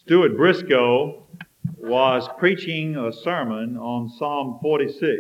Stuart Briscoe was preaching a sermon on Psalm 46.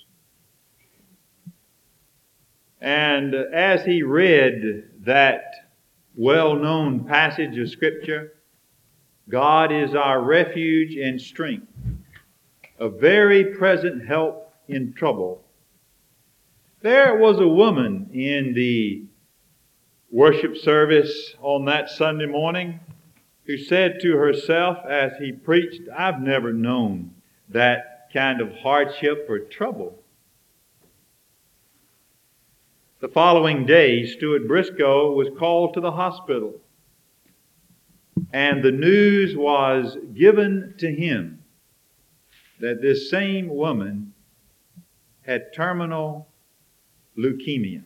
And as he read that well-known passage of Scripture, God is our refuge and strength, a very present help in trouble. There was a woman in the worship service on that Sunday morning who said to herself as he preached, "I've never known that kind of hardship or trouble." The following day, Stuart Briscoe was called to the hospital, and the news was given to him that this same woman had terminal leukemia.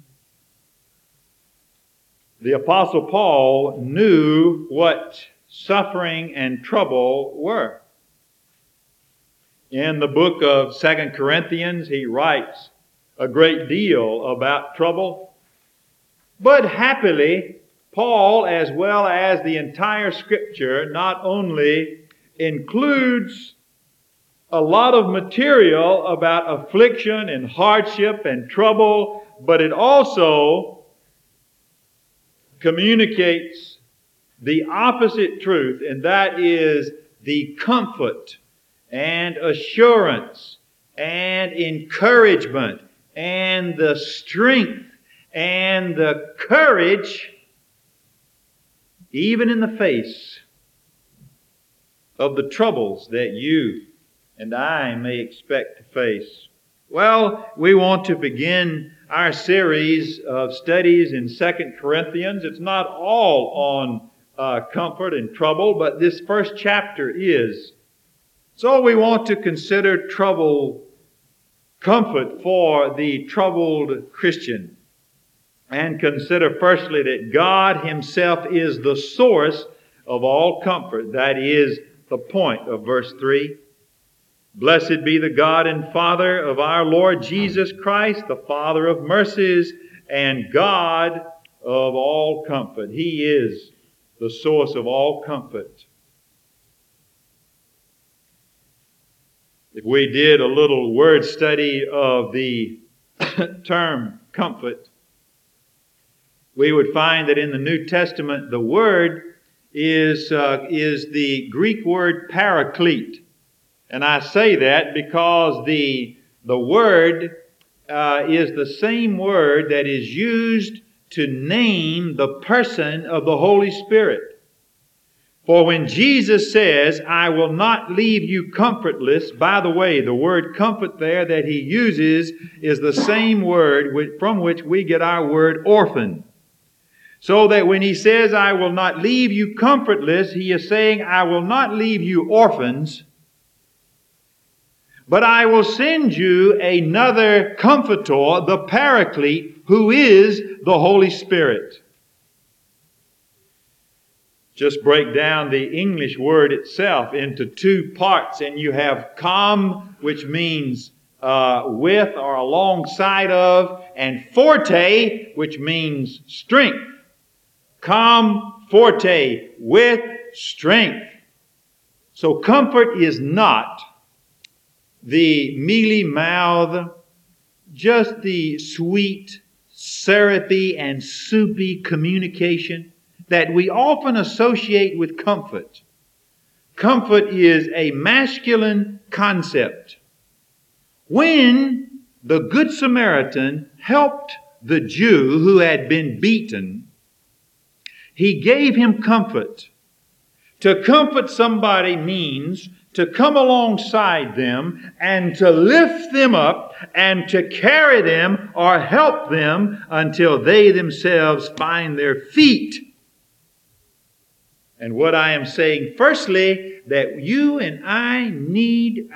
The Apostle Paul knew what suffering and trouble were. In the book of 2 Corinthians, he writes a great deal about trouble. But happily, Paul, as well as the entire Scripture, not only includes a lot of material about affliction and hardship and trouble, but it also communicates the opposite truth, and that is the comfort and assurance and encouragement and the strength and the courage, even in the face of the troubles that you and I may expect to face. Well, we want to begin our series of studies in 2 Corinthians. It's not all on comfort and trouble, but this first chapter is. So we want to consider comfort for the troubled Christian, and consider firstly that God Himself is the source of all comfort. That is the point of verse 3. Blessed be the God and Father of our Lord Jesus Christ, the Father of mercies and God of all comfort. He is the source of all comfort. If we did a little word study of the term comfort, we would find that in the New Testament the word is the Greek word paraclete. And I say that because the word is the same word that is used to name the person of the Holy Spirit. For when Jesus says, "I will not leave you comfortless," by the way, the word comfort there that He uses is the same word from which we get our word orphan. So that when He says, "I will not leave you comfortless," He is saying, "I will not leave you orphans, but I will send you another comforter, the Paraclete, who is the Holy Spirit." Just break down the English word itself into two parts, and you have com, which means with or alongside of, and forte, which means strength. Com, forte, with strength. So comfort is not the mealy-mouthed, just the sweet, syrupy, and soupy communication that we often associate with comfort. Comfort is a masculine concept. When the Good Samaritan helped the Jew who had been beaten, he gave him comfort. To comfort somebody means to come alongside them and to lift them up and to carry them or help them until they themselves find their feet. And what I am saying, firstly, that you and I need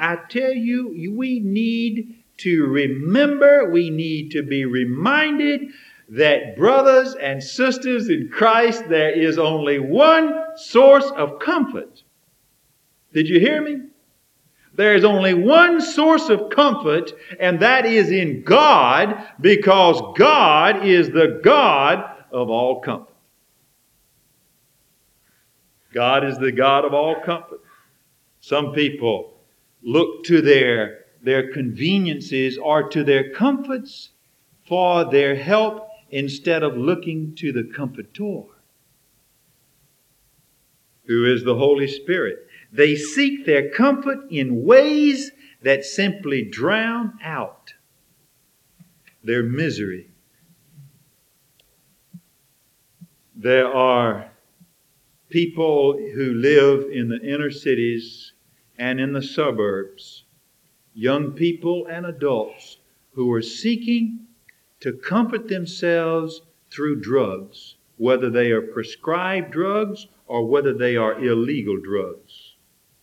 to remember, we need to be reminded that, brothers and sisters in Christ, there is only one source of comfort. Did you hear me? There is only one source of comfort, and that is in God, because God is the God of all comfort. God is the God of all comfort. Some people look to their conveniences or to their comforts for their help instead of looking to the Comforter, who is the Holy Spirit. They seek their comfort in ways that simply drown out their misery. There are people who live in the inner cities and in the suburbs, young people and adults, who are seeking to comfort themselves through drugs, whether they are prescribed drugs or whether they are illegal drugs.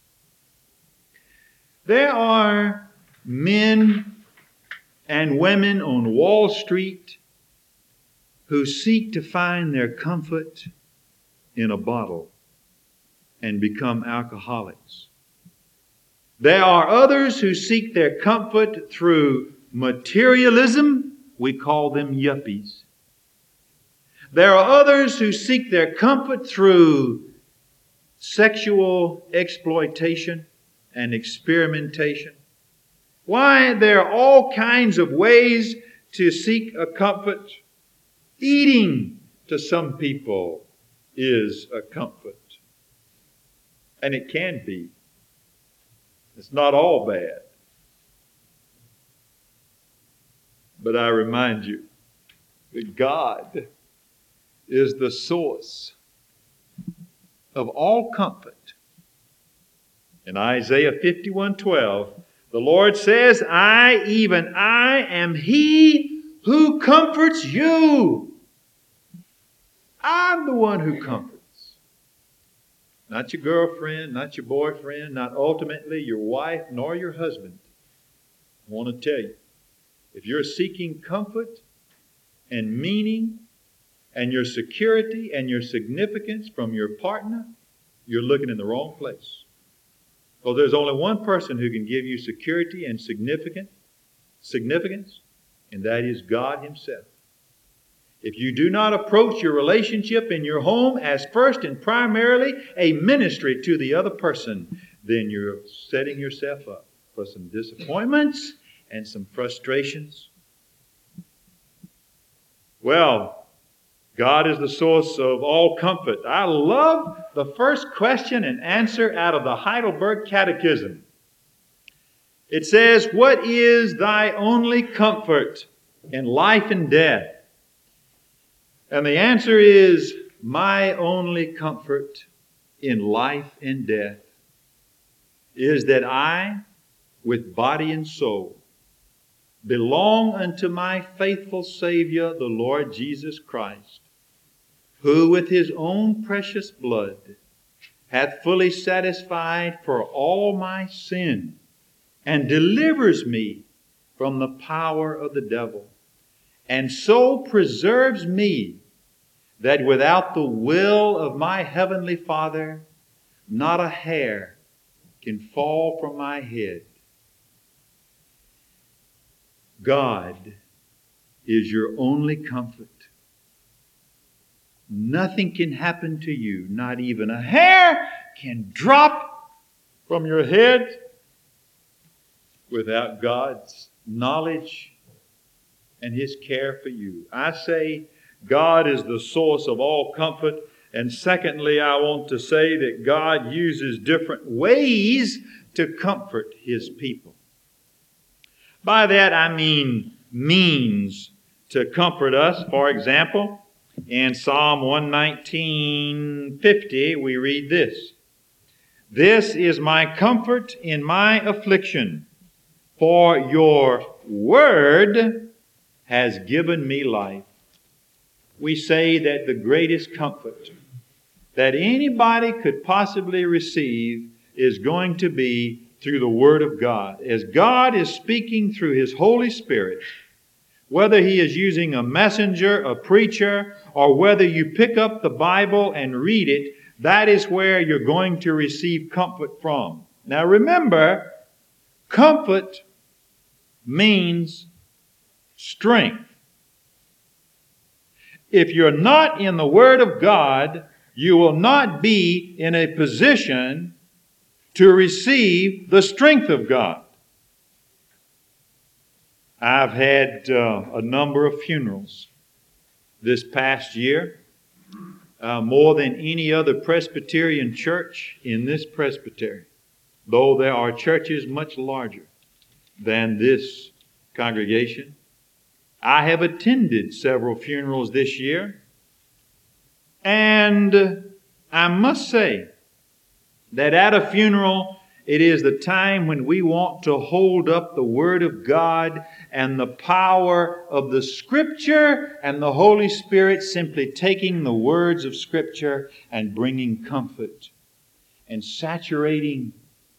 There are men and women on Wall Street who seek to find their comfort in a bottle and become alcoholics. There are others who seek their comfort through materialism. We call them yuppies. There are others who seek their comfort through sexual exploitation and experimentation. Why, there are all kinds of ways to seek a comfort. Eating, to some people, is a comfort. And it can be. It's not all bad. But I remind you that God is the source of all comfort. In Isaiah 51:12, the Lord says, I am He who comforts you. I'm the one who comforts. Not your girlfriend, not your boyfriend, not ultimately your wife, nor your husband. I want to tell you, if you're seeking comfort and meaning and your security and your significance from your partner, you're looking in the wrong place. Well, there's only one person who can give you security and significance, and that is God Himself. If you do not approach your relationship in your home as first and primarily a ministry to the other person, then you're setting yourself up for some disappointments and some frustrations. Well, God is the source of all comfort. I love the first question and answer out of the Heidelberg Catechism. It says, what is thy only comfort in life and death? And the answer is, my only comfort in life and death is that I, with body and soul, belong unto my faithful Savior, the Lord Jesus Christ, who with His own precious blood hath fully satisfied for all my sin and delivers me from the power of the devil, and so preserves me that without the will of my heavenly Father, not a hair can fall from my head. God is your only comfort. Nothing can happen to you, not even a hair can drop from your head without God's knowledge and His care for you. I say God is the source of all comfort. And secondly, I want to say that God uses different ways to comfort His people. By that I mean means to comfort us. For example, in Psalm 119:50, we read this. This is my comfort in my affliction, for your word has given me life. We say that the greatest comfort that anybody could possibly receive is going to be through the Word of God. As God is speaking through His Holy Spirit, whether He is using a messenger, a preacher, or whether you pick up the Bible and read it, that is where you're going to receive comfort from. Now remember, comfort means strength. If you're not in the Word of God, you will not be in a position to receive the strength of God. I've had a number of funerals this past year, more than any other Presbyterian church in this presbytery, though there are churches much larger than this congregation. I have attended several funerals this year, and I must say that at a funeral, it is the time when we want to hold up the Word of God and the power of the Scripture and the Holy Spirit simply taking the words of Scripture and bringing comfort and saturating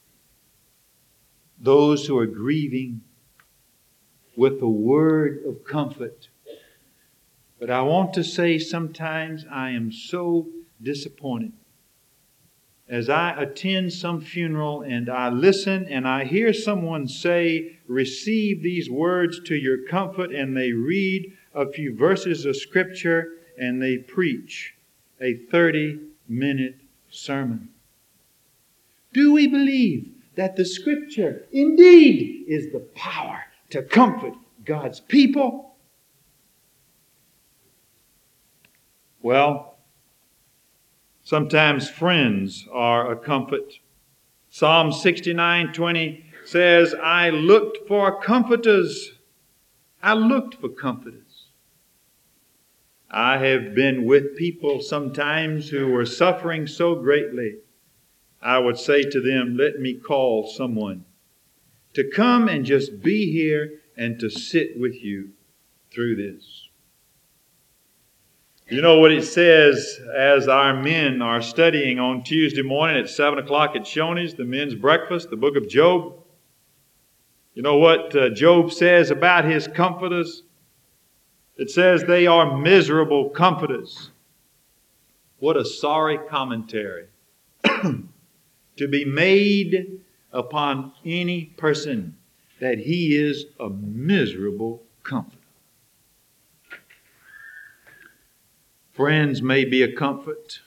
those who are grieving with the word of comfort. But I want to say sometimes I am so disappointed as I attend some funeral and I listen and I hear someone say, receive these words to your comfort, and they read a few verses of Scripture and they preach a 30-minute sermon. Do we believe that the Scripture indeed is the power to comfort God's people? Well, sometimes friends are a comfort. Psalm 69:20 says, I looked for comforters. I looked for comforters. I have been with people sometimes who were suffering so greatly. I would say to them, let me call someone to come and just be here and to sit with you through this. You know what it says as our men are studying on Tuesday morning at 7 o'clock at Shoney's, the men's breakfast, the book of Job? You know what Job says about his comforters? It says they are miserable comforters. What a sorry commentary to be made upon any person that he is a miserable comforter. Friends may be a comfort.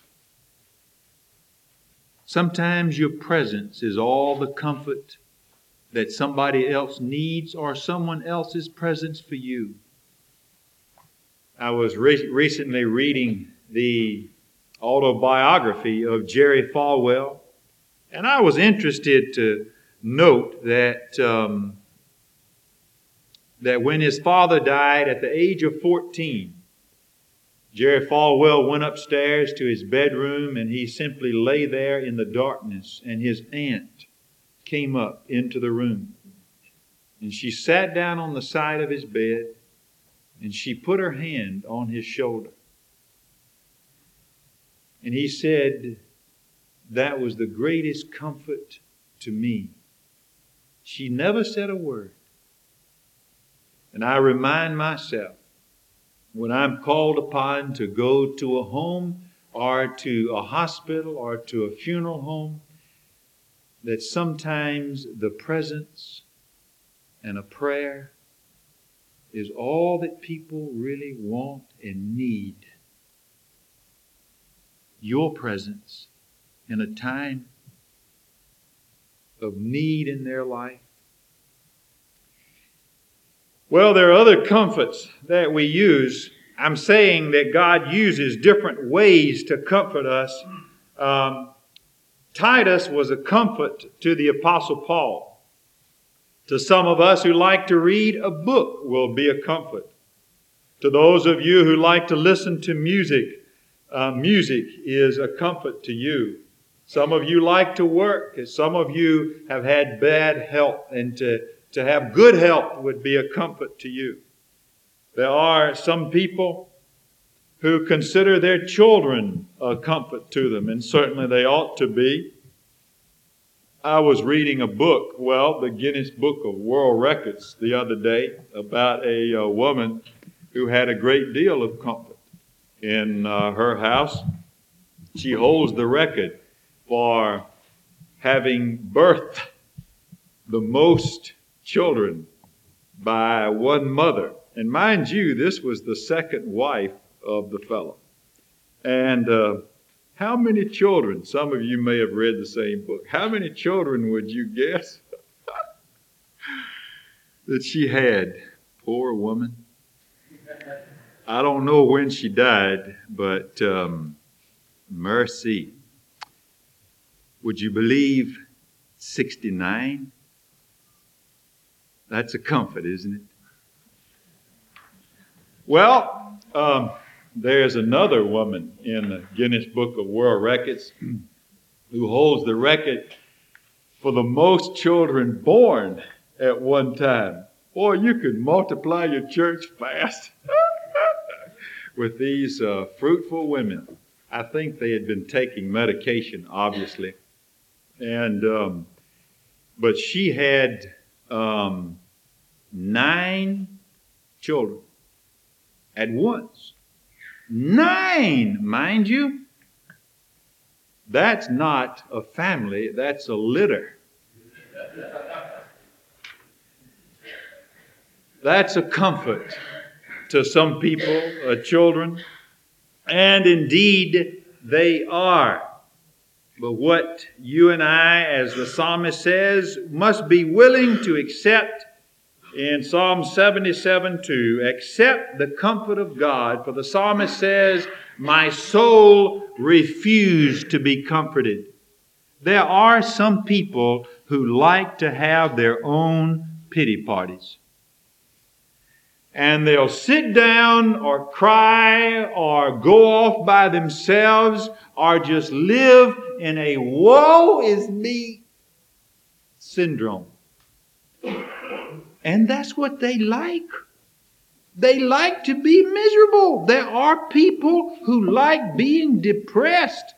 Sometimes your presence is all the comfort that somebody else needs, or someone else's presence for you. I was recently reading the autobiography of Jerry Falwell, and I was interested to note that when his father died at the age of 14, Jerry Falwell went upstairs to his bedroom and he simply lay there in the darkness, and his aunt came up into the room. And she sat down on the side of his bed and she put her hand on his shoulder. And he said, that was the greatest comfort to me. She never said a word. And I remind myself, when I'm called upon to go to a home or to a hospital or to a funeral home, that sometimes the presence and a prayer is all that people really want and need. Your presence in a time of need in their life. Well, there are other comforts that we use. I'm saying that God uses different ways to comfort us. Titus was a comfort to the Apostle Paul. To some of us who like to read, a book will be a comfort. To those of you who like to listen to music, music is a comfort to you. Some of you like to work. Some of you have had bad health, and to have good health would be a comfort to you. There are some people who consider their children a comfort to them, and certainly they ought to be. I was reading a book, the Guinness Book of World Records the other day, about a woman who had a great deal of comfort in her house. She holds the record for having birthed the most children by one mother. And mind you, this was the second wife of the fellow. And How many children, some of you may have read the same book, how many children would you guess that she had? Poor woman. I don't know when she died, but mercy. Would you believe 69? That's a comfort, isn't it? Well, there's another woman in the Guinness Book of World Records who holds the record for the most children born at one time. Boy, you could multiply your church fast with these fruitful women. I think they had been taking medication, obviously. And but she had 9 children at once. 9, mind you. That's not a family, that's a litter. That's a comfort to some people, children. And indeed, they are. But what you and I, as the psalmist says, must be willing to accept in Psalm 77:2, accept the comfort of God. For the psalmist says, my soul refused to be comforted. There are some people who like to have their own pity parties. And they'll sit down or cry or go off by themselves or just live in a woe is me syndrome. And that's what they like. They like to be miserable. There are people who like being depressed.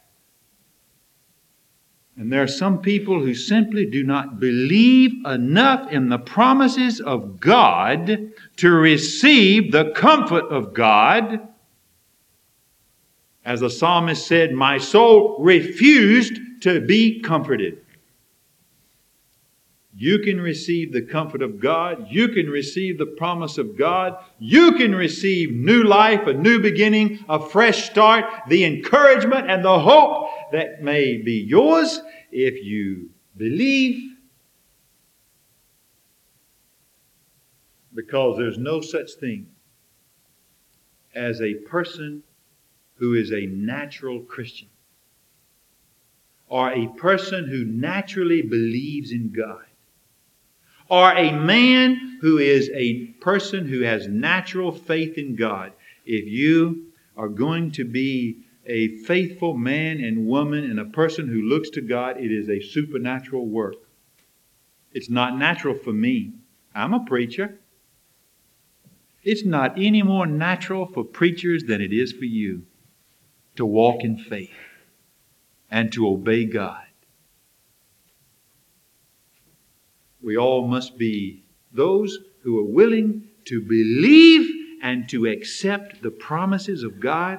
And there are some people who simply do not believe enough in the promises of God to receive the comfort of God. As the psalmist said, my soul refused to be comforted. You can receive the comfort of God. You can receive the promise of God. You can receive new life, a new beginning, a fresh start, the encouragement and the hope that may be yours if you believe. Because there's no such thing as a person who is a natural Christian or a person who naturally believes in God, or a man who is a person who has natural faith in God. If you are going to be a faithful man and woman and a person who looks to God, it is a supernatural work. It's not natural for me. I'm a preacher. It's not any more natural for preachers than it is for you to walk in faith and to obey God. We all must be those who are willing to believe and to accept the promises of God.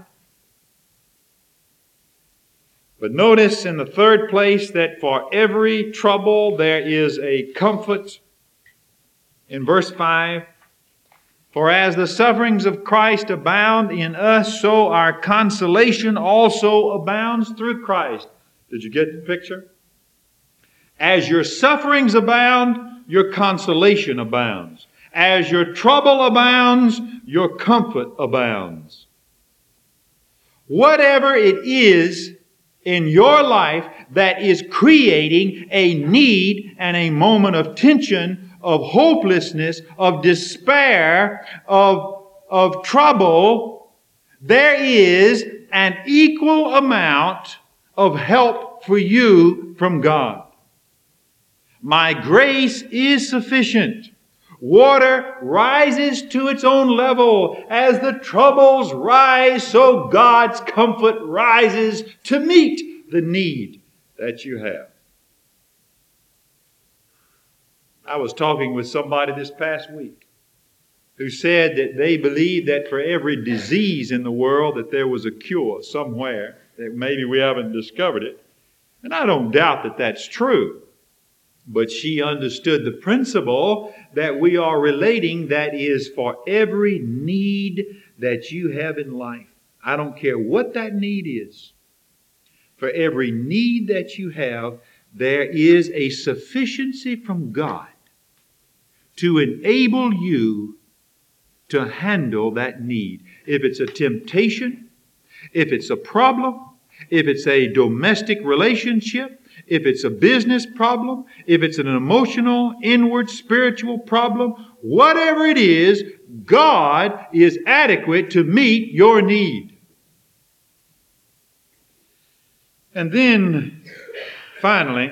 But notice in the third place that for every trouble there is a comfort. In verse 5, for as the sufferings of Christ abound in us, so our consolation also abounds through Christ. Did you get the picture? As your sufferings abound, your consolation abounds. As your trouble abounds, your comfort abounds. Whatever it is in your life that is creating a need and a moment of tension, of hopelessness, of despair, of trouble, there is an equal amount of help for you from God. My grace is sufficient. Water rises to its own level. As the troubles rise, so God's comfort rises to meet the need that you have. I was talking with somebody this past week who said that they believe that for every disease in the world that there was a cure somewhere, that maybe we haven't discovered it. And I don't doubt that that's true. But she understood the principle that we are relating, that is for every need that you have in life. I don't care what that need is. for every need that you have, there is a sufficiency from God to enable you to handle that need. If it's a temptation, if it's a problem, if it's a domestic relationship, if it's a business problem, if it's an emotional, inward, spiritual problem, whatever it is, God is adequate to meet your need. And then, finally,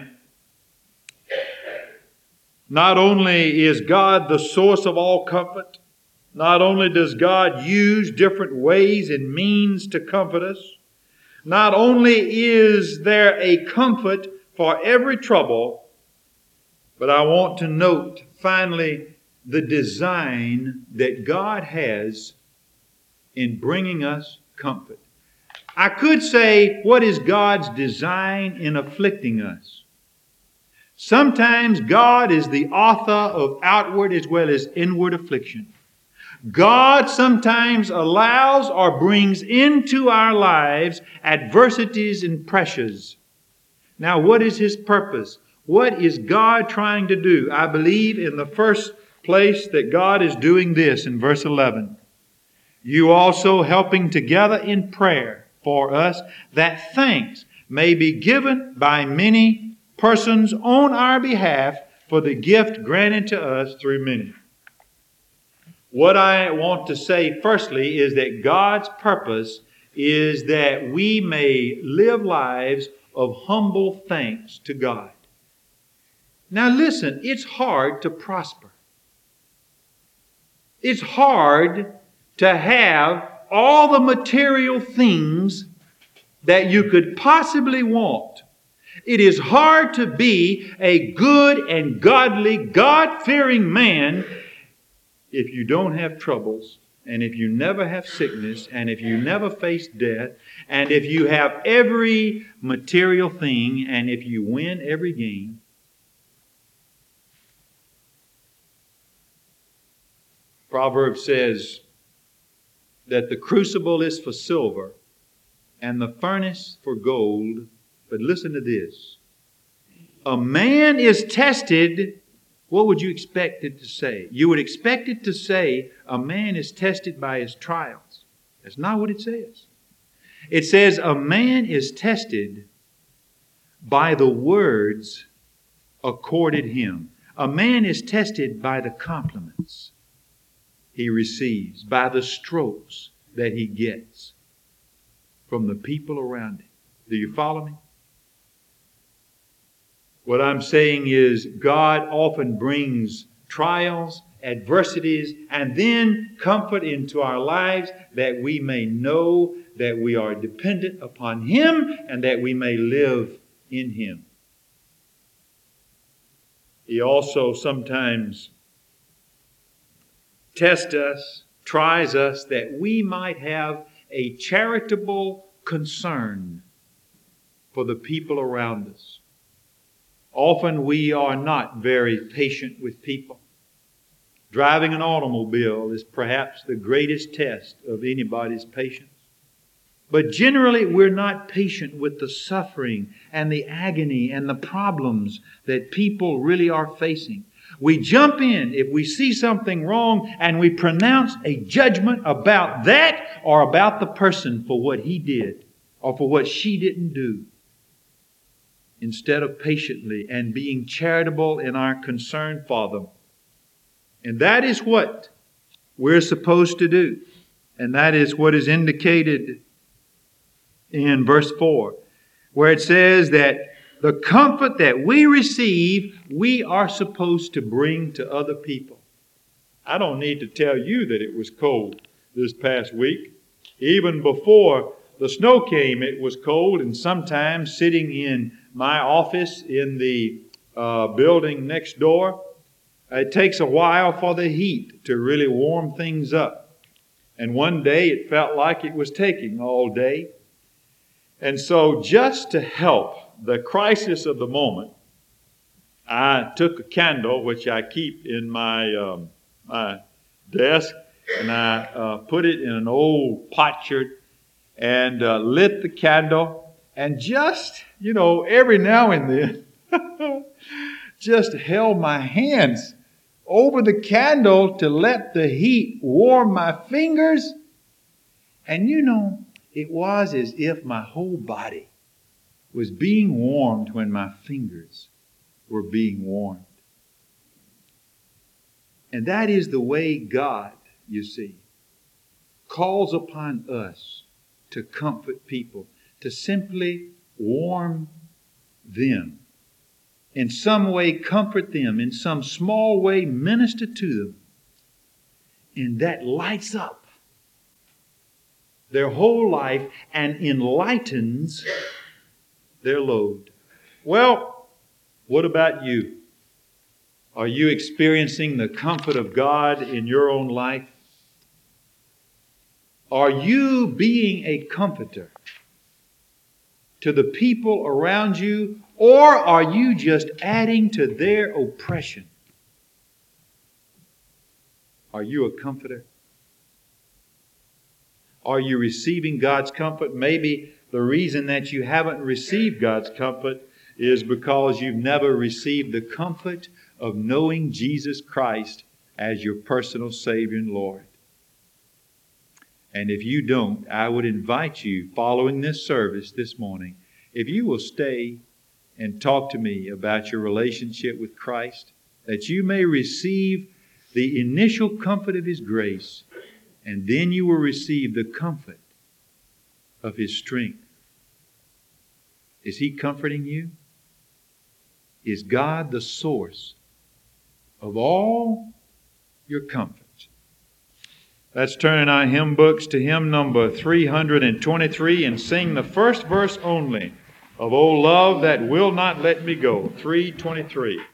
not only is God the source of all comfort, not only does God use different ways and means to comfort us, not only is there a comfort for every trouble, but I want to note, finally, the design that God has in bringing us comfort. I could say, what is God's design in afflicting us? Sometimes God is the author of outward as well as inward affliction. God sometimes allows or brings into our lives adversities and pressures. Now, what is His purpose? What is God trying to do? I believe in the first place that God is doing this in verse 11. You also helping together in prayer for us, that thanks may be given by many persons on our behalf for the gift granted to us through many. What I want to say firstly is that God's purpose is that we may live lives of humble thanks to God. Now listen, it's hard to prosper. It's hard to have all the material things that you could possibly want. It is hard to be a good and godly, God-fearing man if you don't have troubles, and if you never have sickness, and if you never face death, and if you have every material thing, and if you win every game. Proverbs says that the crucible is for silver and the furnace for gold. But listen to this. A man is tested. What would you expect it to say? You would expect it to say a man is tested by his trials. That's not what it says. It says a man is tested by the words accorded him. A man is tested by the compliments he receives, by the strokes that he gets from the people around him. Do you follow me? What I'm saying is God often brings trials, adversities, and then comfort into our lives that we may know that we are dependent upon Him and that we may live in Him. He also sometimes tests us, tries us, that we might have a charitable concern for the people around us. Often we are not very patient with people. Driving an automobile is perhaps the greatest test of anybody's patience. But generally we're not patient with the suffering and the agony and the problems that people really are facing. We jump in if we see something wrong and we pronounce a judgment about that or about the person for what he did or for what she didn't do, instead of patiently and being charitable in our concern for them. And that is what we're supposed to do. And that is what is indicated in verse 4, where it says that the comfort that we receive, we are supposed to bring to other people. I don't need to tell you that it was cold this past week. Even before the snow came, it was cold, and sometimes sitting in my office in the building next door, it takes a while for the heat to really warm things up. And one day it felt like it was taking all day. And so just to help the crisis of the moment, I took a candle, which I keep in my desk, and I put it in an old potsherd and lit the candle and just, every now and then, just held my hands over the candle to let the heat warm my fingers. And it was as if my whole body was being warmed when my fingers were being warmed. And that is the way God, you see, calls upon us to comfort people, to simply warm them. In some way, comfort them. In some small way, minister to them. And that lights up their whole life and enlightens their load. Well, what about you? Are you experiencing the comfort of God in your own life? Are you being a comforter to the people around you, or are you just adding to their oppression? Are you a comforter? Are you receiving God's comfort? Maybe the reason that you haven't received God's comfort is because you've never received the comfort of knowing Jesus Christ as your personal Savior and Lord. And if you don't, I would invite you, following this service this morning, if you will stay and talk to me about your relationship with Christ, that you may receive the initial comfort of His grace, and then you will receive the comfort of His strength. Is He comforting you? Is God the source of all your comfort? Let's turn in our hymn books to hymn number 323 and sing the first verse only of "O Love That Will Not Let Me Go," 323.